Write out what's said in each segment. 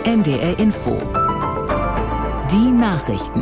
NDR Info. Die Nachrichten.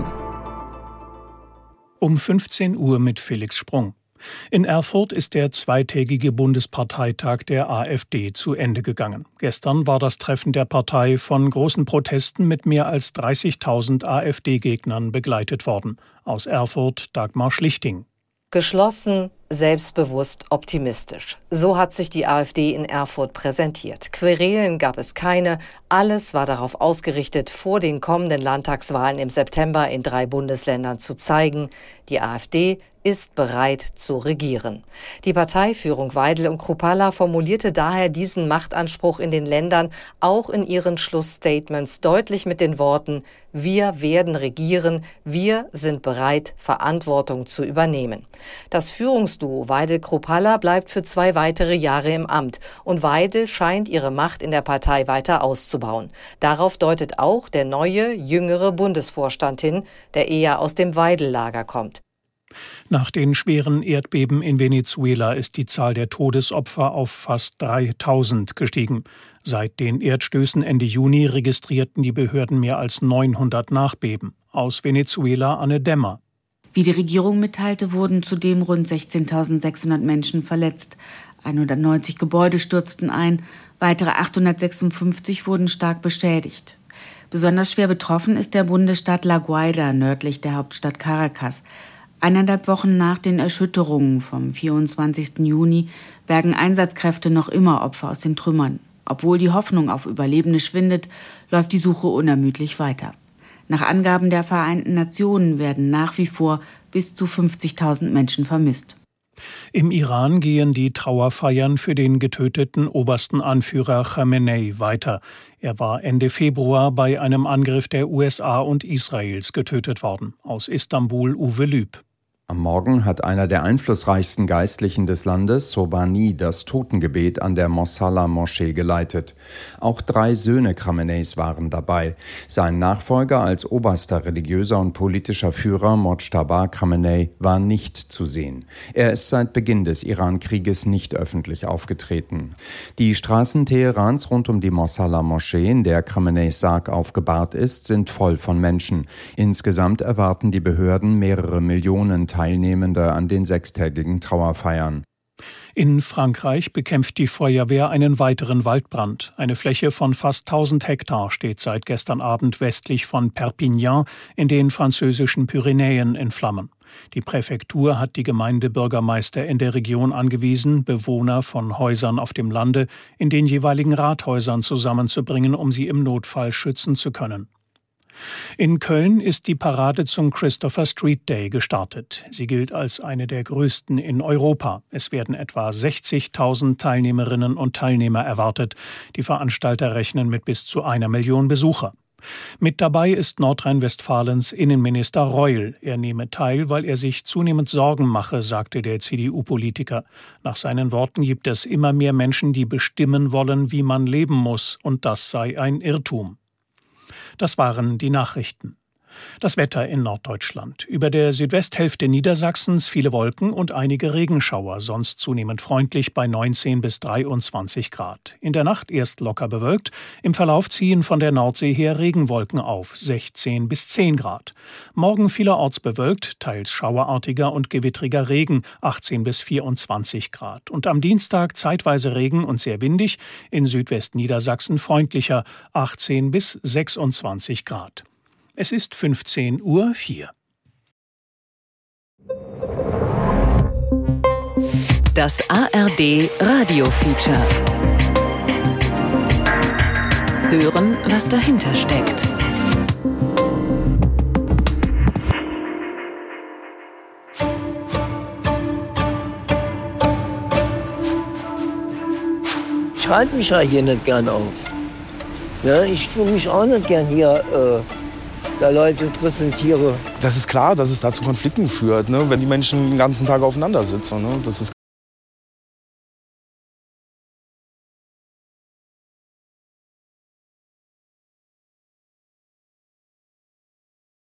Um 15 Uhr mit Felix Sprung. In Erfurt ist der zweitägige Bundesparteitag der AfD zu Ende gegangen. Gestern war das Treffen der Partei von großen Protesten mit mehr als 30.000 AfD-Gegnern begleitet worden. Aus Erfurt Dagmar Schlichting. Geschlossen, selbstbewusst, optimistisch. So hat sich die AfD in Erfurt präsentiert. Querelen gab es keine. Alles war darauf ausgerichtet, vor den kommenden Landtagswahlen im September in 3 Bundesländern zu zeigen, die AfD ist bereit zu regieren. Die Parteiführung Weidel und Kruppalla formulierte daher diesen Machtanspruch in den Ländern auch in ihren Schlussstatements deutlich mit den Worten: Wir werden regieren, wir sind bereit, Verantwortung zu übernehmen. Das Führungsduo Weidel-Kruppalla bleibt für 2 weitere Jahre im Amt und Weidel scheint ihre Macht in der Partei weiter auszubauen. Darauf deutet auch der neue, jüngere Bundesvorstand hin, der eher aus dem Weidel-Lager kommt. Nach den schweren Erdbeben in Venezuela ist die Zahl der Todesopfer auf fast 3.000 gestiegen. Seit den Erdstößen Ende Juni registrierten die Behörden mehr als 900 Nachbeben. Aus Venezuela Anne Dämmer. Wie die Regierung mitteilte, wurden zudem rund 16.600 Menschen verletzt. 190 Gebäude stürzten ein, weitere 856 wurden stark beschädigt. Besonders schwer betroffen ist der Bundesstaat La Guaira nördlich der Hauptstadt Caracas. 1,5 Wochen nach den Erschütterungen vom 24. Juni bergen Einsatzkräfte noch immer Opfer aus den Trümmern. Obwohl die Hoffnung auf Überlebende schwindet, läuft die Suche unermüdlich weiter. Nach Angaben der Vereinten Nationen werden nach wie vor bis zu 50.000 Menschen vermisst. Im Iran gehen die Trauerfeiern für den getöteten obersten Anführer Khamenei weiter. Er war Ende Februar bei einem Angriff der USA und Israels getötet worden. Aus Istanbul Uwe Lüb. Am Morgen hat einer der einflussreichsten Geistlichen des Landes, Sobhani, das Totengebet an der Mosalla-Moschee geleitet. Auch 3 Söhne Khameneis waren dabei. Sein Nachfolger als oberster religiöser und politischer Führer, Mojtaba Khamenei, war nicht zu sehen. Er ist seit Beginn des Iran-Krieges nicht öffentlich aufgetreten. Die Straßen Teherans rund um die Mosalla-Moschee, in der Khameneis Sarg aufgebahrt ist, sind voll von Menschen. Insgesamt erwarten die Behörden mehrere Millionen Teilnehmende an den 6-tägigen Trauerfeiern. In Frankreich bekämpft die Feuerwehr einen weiteren Waldbrand. Eine Fläche von fast 1000 Hektar steht seit gestern Abend westlich von Perpignan in den französischen Pyrenäen in Flammen. Die Präfektur hat die Gemeindebürgermeister in der Region angewiesen, Bewohner von Häusern auf dem Lande in den jeweiligen Rathäusern zusammenzubringen, um sie im Notfall schützen zu können. In Köln ist die Parade zum Christopher Street Day gestartet. Sie gilt als eine der größten in Europa. Es werden etwa 60.000 Teilnehmerinnen und Teilnehmer erwartet. Die Veranstalter rechnen mit bis zu 1 Million Besucher. Mit dabei ist Nordrhein-Westfalens Innenminister Reul. Er nehme teil, weil er sich zunehmend Sorgen mache, sagte der CDU-Politiker. Nach seinen Worten gibt es immer mehr Menschen, die bestimmen wollen, wie man leben muss, und das sei ein Irrtum. Das waren die Nachrichten. Das Wetter in Norddeutschland. Über der Südwesthälfte Niedersachsens viele Wolken und einige Regenschauer, sonst zunehmend freundlich bei 19 bis 23 Grad. In der Nacht erst locker bewölkt, im Verlauf ziehen von der Nordsee her Regenwolken auf, 16 bis 10 Grad. Morgen vielerorts bewölkt, teils schauerartiger und gewittriger Regen, 18 bis 24 Grad. Und am Dienstag zeitweise Regen und sehr windig, in Südwestniedersachsen freundlicher, 18 bis 26 Grad. Es ist 15:04 Uhr. Das ARD Radio-Feature. Hören, was dahinter steckt. Ich halte mich ja hier nicht gern auf. Ja, ich tue mich auch nicht gern hier da Leute präsentiere. Das ist klar, dass es da zu Konflikten führt, ne? Wenn die Menschen den ganzen Tag aufeinander sitzen. Ne? Das ist